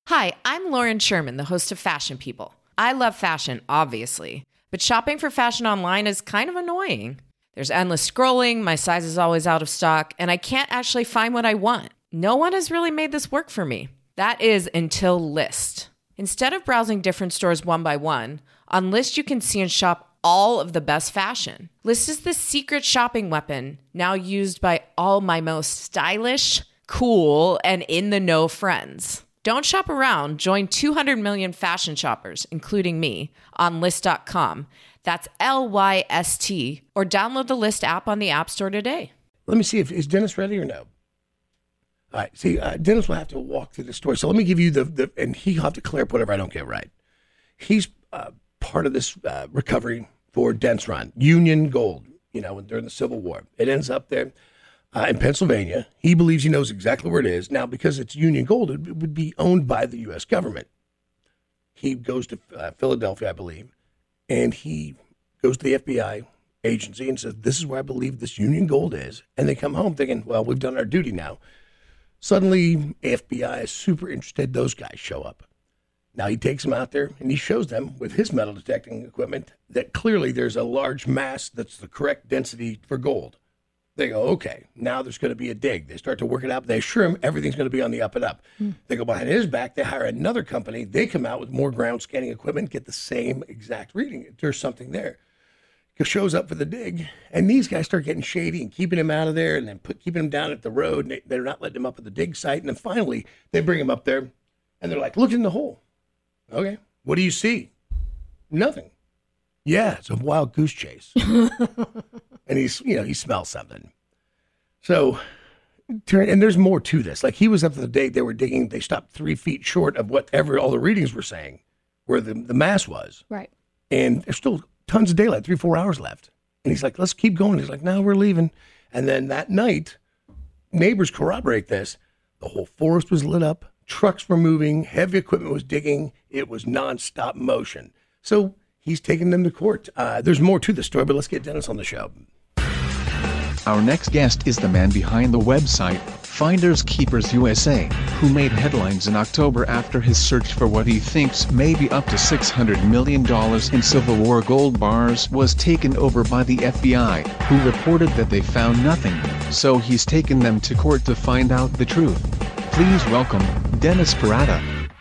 Hi, I'm Lauren Sherman, the host of Fashion People. I love fashion, obviously, but shopping for fashion online is kind of annoying. There's endless scrolling, my size is always out of stock, and I can't actually find what I want. No one has really made this work for me. That is until Lyst. Instead of browsing different stores one by one, on Lyst you can see and shop all of the best fashion. Lyst is the secret shopping weapon now used by all my most stylish, cool, and in-the-know friends. Don't shop around. Join 200 million fashion shoppers, including me, on Lyst.com. That's Lyst, or download the Lyst app on the App Store today. Let me see is Dennis ready or no? All right. See, Dennis will have to walk through the story. So let me give you and he'll have to clear up whatever I don't get right. He's part of this recovery for Dent's Run, Union Gold, during the Civil War. It ends up there in Pennsylvania. He believes he knows exactly where it is. Now, because it's Union Gold, it would be owned by the U.S. government. He goes to Philadelphia, I believe, and he goes to the FBI agency and says, this is where I believe this Union Gold is. And they come home thinking, well, we've done our duty now. Suddenly, FBI is super interested. Those guys show up. Now, he takes them out there, and he shows them with his metal detecting equipment that clearly there's a large mass that's the correct density for gold. They go, okay, now there's going to be a dig. They start to work it out. They assure him everything's going to be on the up and up. They go behind his back. They hire another company. They come out with more ground scanning equipment, get the same exact reading. There's something there. He shows up for the dig, and these guys start getting shady and keeping him out of there and then keeping him down at the road. And they're not letting him up at the dig site. And then finally, they bring him up there, and they're like, look in the hole. Okay, what do you see? Nothing. Yeah, it's a wild goose chase. And he smells something. So, and there's more to this. Like, he was up to the day they were digging, they stopped 3 feet short of whatever all the readings were saying, where the mass was. Right. And there's still tons of daylight, 3-4 hours left. And he's like, let's keep going. He's like, no, we're leaving. And then that night, neighbors corroborate this. The whole forest was lit up. Trucks were moving. Heavy equipment was digging. It was nonstop motion. So he's taking them to court. There's more to the story, but let's get Dennis on the show. Our next guest is the man behind the website, Finders Keepers USA, who made headlines in October after his search for what he thinks may be up to $600 million in Civil War gold bars was taken over by the FBI, who reported that they found nothing, so he's taken them to court to find out the truth. Please welcome, Dennis Perata.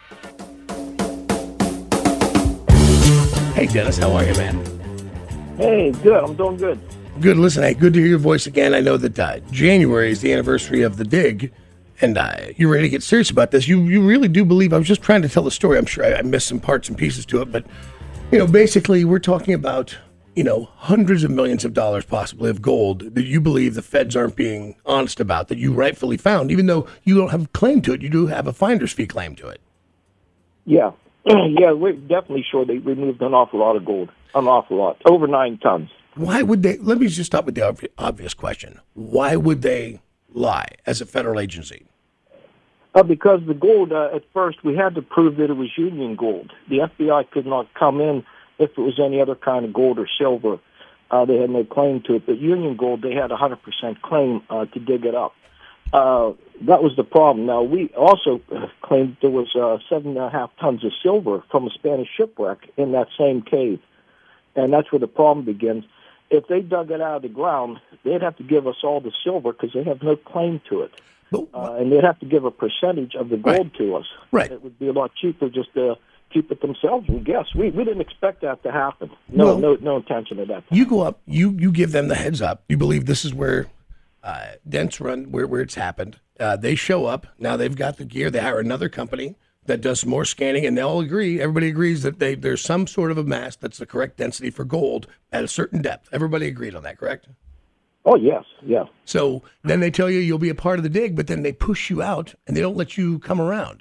Hey, Dennis, how are you, man? Hey, good. I'm doing good. Good. Listen, hey, good to hear your voice again. I know that January is the anniversary of the dig, and you're ready to get serious about this. You really do believe. I was just trying to tell the story. I'm sure I missed some parts and pieces to it, but basically, we're talking about hundreds of millions of dollars possibly of gold that you believe the feds aren't being honest about, that you rightfully found, even though you don't have a claim to it. You do have a finder's fee claim to it. Yeah. Yeah, we're definitely sure they removed an awful lot of gold. An awful lot. Over 9 tons. Why would they? Let me just start with the obvious question. Why would they lie as a federal agency? Because the gold, at first, we had to prove that it was Union gold. The FBI could not come in if it was any other kind of gold or silver. They had no claim to it. But Union gold, they had 100% claim to dig it up. That was the problem. Now, we also claimed there was 7.5 tons of silver from a Spanish shipwreck in that same cave. And that's where the problem begins. If they dug it out of the ground, they'd have to give us all the silver because they have no claim to it. And they'd have to give a percentage of the gold to us. Right. It would be a lot cheaper just to keep it themselves, we guess. We didn't expect that to happen. No intention of that. You go up, you give them the heads up. You believe this is where Dent's Run, where it's happened. They show up. Now they've got the gear. They hire another company that does more scanning, and they all agree, everybody agrees that there's some sort of a mass that's the correct density for gold at a certain depth. Everybody agreed on that, correct? Oh, yes, yeah. So then they tell you you'll be a part of the dig, but then they push you out, and they don't let you come around.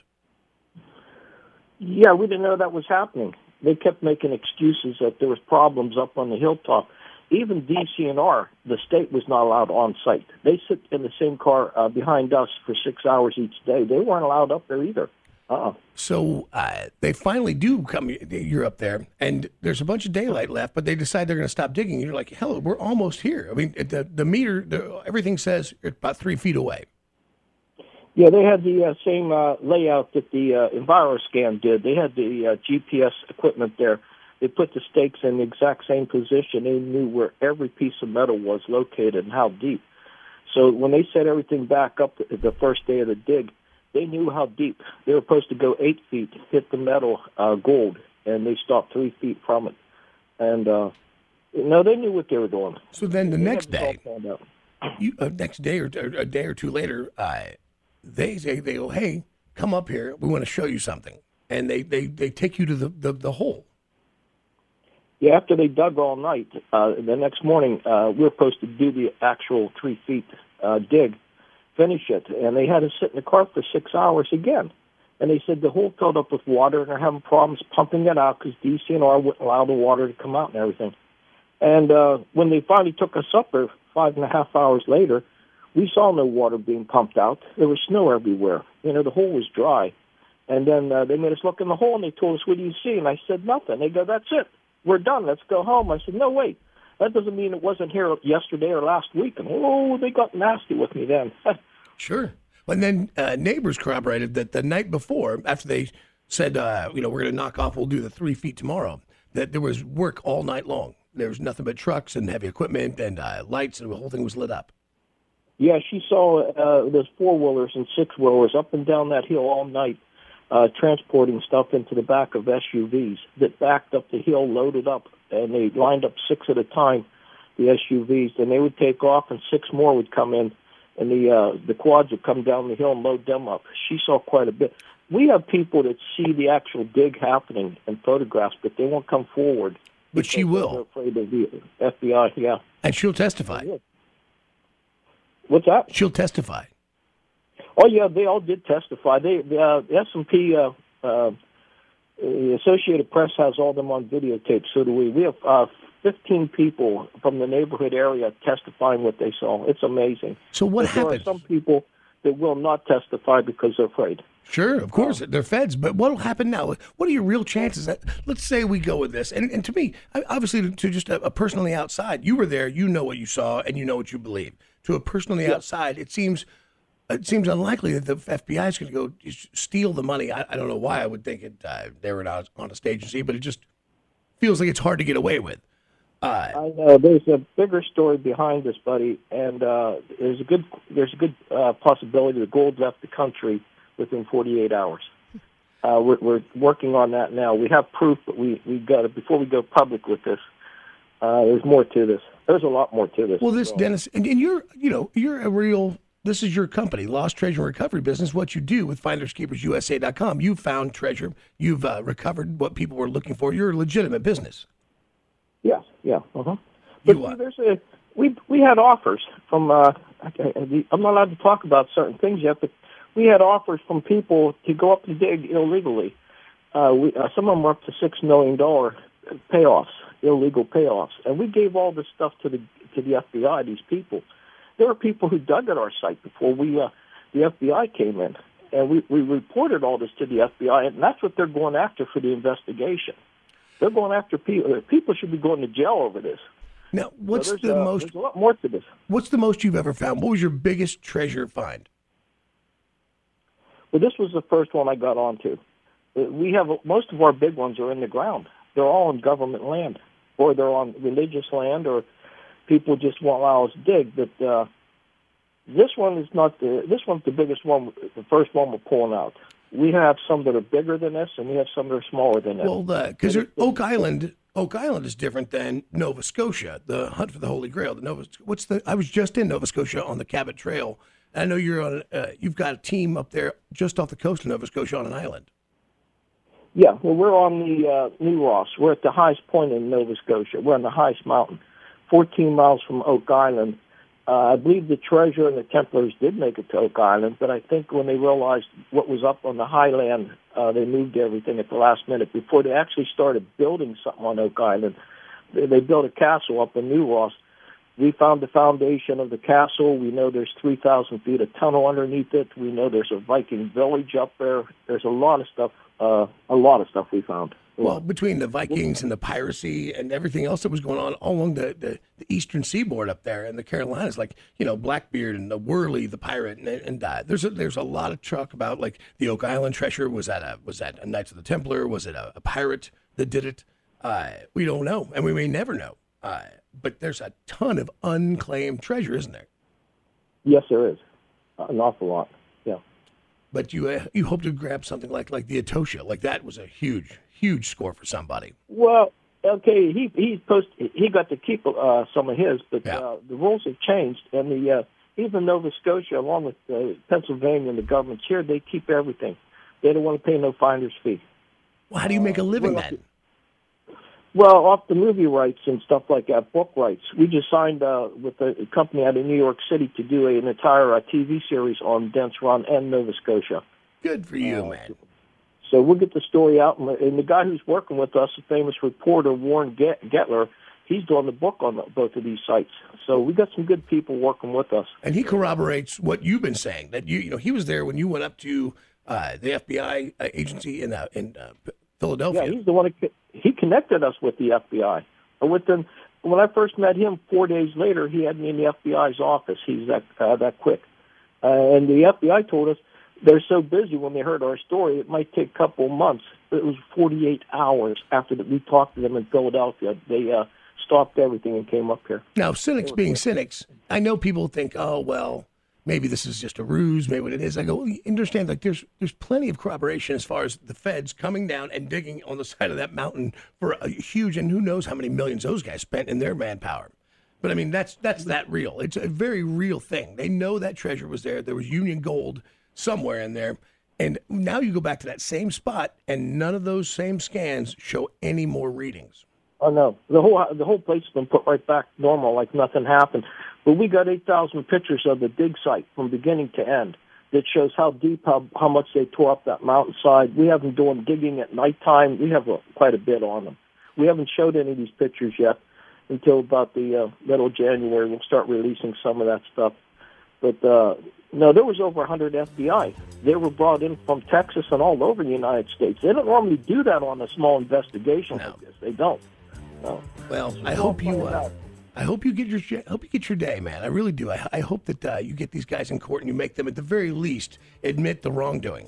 Yeah, we didn't know that was happening. They kept making excuses that there was problems up on the hilltop. Even DCNR, the state was not allowed on site. They sit in the same car behind us for 6 hours each day. They weren't allowed up there either. So they finally do come. You're up there, and there's a bunch of daylight left, but they decide they're going to stop digging. You're like, hell, we're almost here. I mean, the meter, everything says it's about 3 feet away. Yeah, they had the same layout that the EnviroScan did. They had the GPS equipment there. They put the stakes in the exact same position. They knew where every piece of metal was located and how deep. So when they set everything back up the first day of the dig, they knew how deep. They were supposed to go 8 feet, hit the metal gold, and they stopped 3 feet from it. And no, they knew what they were doing. So then the next day, next day or a day or two later, they go, hey, come up here. We want to show you something. And they take you to the hole. Yeah, after they dug all night, the next morning, we were supposed to do the actual 3 feet dig, finish it. And they had us sit in the car for 6 hours again. And they said the hole filled up with water and they're having problems pumping it out because DCNR wouldn't allow the water to come out and everything. And when they finally took us up there 5.5 hours later, we saw no water being pumped out. There was snow everywhere. You know, the hole was dry. And then they made us look in the hole and they told us, what do you see? And I said, nothing. They go, that's it. We're done. Let's go home. I said, no, wait. That doesn't mean it wasn't here yesterday or last week. And, they got nasty with me then. Sure. And then neighbors corroborated that the night before, after they said, we're going to knock off, we'll do the 3 feet tomorrow, that there was work all night long. There was nothing but trucks and heavy equipment and lights, and the whole thing was lit up. Yeah, she saw those 4-wheelers and 6-wheelers up and down that hill all night, transporting stuff into the back of SUVs that backed up the hill, loaded up, and they lined up 6 at a time, the SUVs. Then they would take off, and 6 more would come in, and the quads would come down the hill and load them up. She saw quite a bit. We have people that see the actual dig happening in photographs, but they won't come forward. But she will. They're afraid of the FBI, yeah. And she'll testify. What's that? She'll testify. Oh, yeah, they all did testify. The S&P, the Associated Press has all them on videotape, so do we. We have 15 people from the neighborhood area testifying what they saw. It's amazing. So what happened? There are some people that will not testify because they're afraid. Sure, of course, they're feds. But what will happen now? What are your real chances? Let's say we go with this. And to me, obviously, to just a person on the outside, you were there, you know what you saw, and you know what you believe. To a person on the outside, it seems unlikely that the FBI is going to go steal the money. I don't know why I would think it. They were not on a stage and see, but it just feels like it's hard to get away with. I know there's a bigger story behind this, buddy, and there's a good possibility the gold left the country within 48 hours. We're working on that now. We have proof, but we got to, before we go public with this. There's more to this. There's a lot more to this. Well, Dennis, and you're a real. This is your company, Lost Treasure and Recovery Business. What you do with FindersKeepersUSA.com. You found treasure. You've recovered what people were looking for. You're a legitimate business. Yes, yeah. Uh-huh. But we had offers from. I'm not allowed to talk about certain things yet, but we had offers from people to go up and dig illegally. Some of them were up to $6 million payoffs, illegal payoffs, and we gave all this stuff to the FBI. These people, there were people who dug at our site before the FBI came in, and we reported all this to the FBI, and that's what they're going after for the investigation. They're going after people. People should be going to jail over this. Now, what's the most? There's a lot more to this. What's the most you've ever found? What was your biggest treasure find? Well, this was the first one I got onto. We have most of our big ones are in the ground. They're all on government land, or they're on religious land, or people just won't allow us to dig. But this one is not this one's the biggest one. The first one we're pulling out. We have some that are bigger than this, and we have some that are smaller than this. Well, because Oak Island is different than Nova Scotia. The hunt for the Holy Grail. I was just in Nova Scotia on the Cabot Trail. I know you're on. You've got a team up there just off the coast of Nova Scotia on an island. Yeah, well, we're on the New Ross. We're at the highest point in Nova Scotia. We're on the highest mountain, 14 miles from Oak Island. I believe the Treasure and the Templars did make it to Oak Island, but I think when they realized what was up on the highland, they moved everything at the last minute. Before they actually started building something on Oak Island, they built a castle up in New Ross. We found the foundation of the castle. We know there's 3,000 feet of tunnel underneath it. We know there's a Viking village up there. There's a lot of stuff we found. Well, between the Vikings and the piracy and everything else that was going on all along the eastern seaboard up there in the Carolinas, like, Blackbeard and the Whirly, the pirate, and there's a lot of talk about, like, the Oak Island treasure. Was that a Knights of the Templar? Was it a pirate that did it? We don't know, and we may never know. But there's a ton of unclaimed treasure, isn't there? Yes, there is. An awful lot. Yeah. But you hope to grab something like the Etosha. Like, that was a huge score for somebody. Well, okay, he got to keep some of his, but Yeah. the rules have changed, and even Nova Scotia, along with Pennsylvania and the governments here, they keep everything. They don't want to pay no finder's fee. Well, how do you make a living then? Well, off the movie rights and stuff like that, book rights. We just signed with a company out of New York City to do an entire TV series on Dents Run and Nova Scotia. Good for you, man. So we'll get the story out, and the guy who's working with us, a famous reporter, Warren Getler, he's doing the book on both of these sites. So we got some good people working with us. And he corroborates what you've been saying, that he was there when you went up to the FBI agency in Philadelphia. Yeah, he's the one. He connected us with the FBI. When I first met him, 4 days later, he had me in the FBI's office. He's that quick. And the FBI told us they're so busy when they heard our story, it might take a couple of months. It was 48 hours after that we talked to them in Philadelphia. They stopped everything and came up here. Now, cynics being cynics, I know people think, oh, well, maybe this is just a ruse, maybe what it is. I go, well, you understand, like, there's plenty of corroboration as far as the feds coming down and digging on the side of that mountain for a huge, and who knows how many millions those guys spent in their manpower. But I mean, that's that real. It's a very real thing. They know that treasure was there. There was Union gold somewhere in there. And now you go back to that same spot, and none of those same scans show any more readings. Oh no, the whole place has been put right back normal, like nothing happened. But we got 8,000 pictures of the dig site from beginning to end. That shows how deep, how much they tore up that mountainside. We have them doing digging at nighttime. We have quite a bit on them. We haven't showed any of these pictures yet until about the middle of January. We'll start releasing some of that stuff. But no, there was over 100 FBI. They were brought in from Texas and all over the United States. They don't normally do that on a small investigation like this. They don't. No. Well, I hope you get your day, man. I really do. I hope that you get these guys in court and you make them, at the very least, admit the wrongdoing.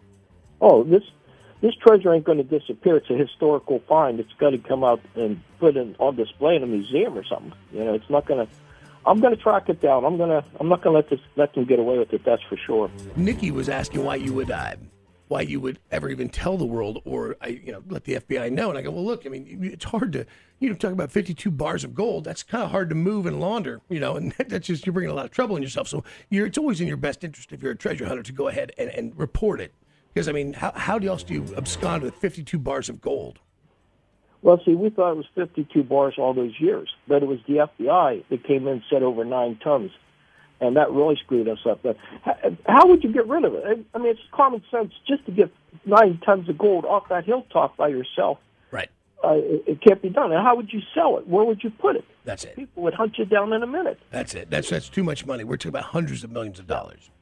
Oh, this treasure ain't going to disappear. It's a historical find. It's got to come out and put on display in a museum or something. It's not going to. I'm going to track it down. I'm not going to let them get away with it. That's for sure. Nikki was asking why you would ever even tell the world or let the FBI know. And I go, well, look, I mean, it's hard to talk about 52 bars of gold. That's kind of hard to move and launder, and that's just, you're bringing a lot of trouble on yourself. So it's always in your best interest, if you're a treasure hunter, to go ahead and report it. Because I mean, how else do you abscond with 52 bars of gold? Well, see, we thought it was 52 bars all those years, but it was the FBI that came in and said over 9 tons, and that really screwed us up. But how would you get rid of it? I mean, it's common sense just to get 9 tons of gold off that hilltop by yourself. Right. It can't be done. And how would you sell it? Where would you put it? That's it. People would hunt you down in a minute. That's it. That's too much money. We're talking about hundreds of millions of dollars.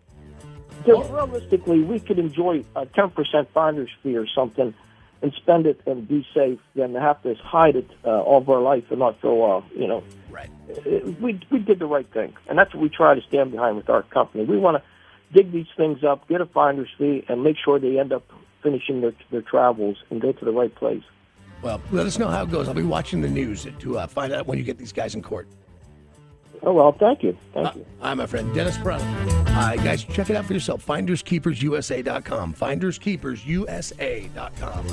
So realistically, we could enjoy a 10% finder's fee or something and spend it and be safe than to have to hide it all of our life and not feel, Right. We did the right thing. And that's what we try to stand behind with our company. We want to dig these things up, get a finder's fee, and make sure they end up finishing their travels and go to the right place. Well, let us know how it goes. I'll be watching the news to find out when you get these guys in court. Oh, well, thank you. Thank you. I'm my friend Dennis Prado. Guys, check it out for yourself. FindersKeepersUSA.com. FindersKeepersUSA.com.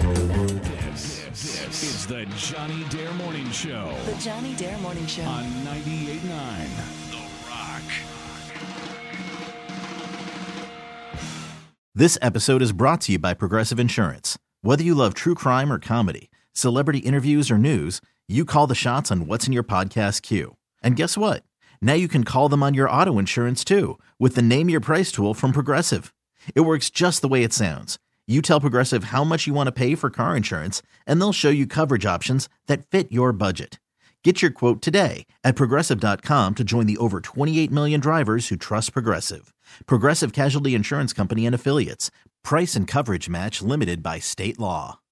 This is the Johnny Dare Morning Show. The Johnny Dare Morning Show. On 98.9 The Rock. This episode is brought to you by Progressive Insurance. Whether you love true crime or comedy, celebrity interviews or news, you call the shots on what's in your podcast queue. And guess what? Now you can call them on your auto insurance too with the Name Your Price tool from Progressive. It works just the way it sounds. You tell Progressive how much you want to pay for car insurance, and they'll show you coverage options that fit your budget. Get your quote today at Progressive.com to join the over 28 million drivers who trust Progressive. Progressive Casualty Insurance Company and Affiliates. Price and coverage match limited by state law.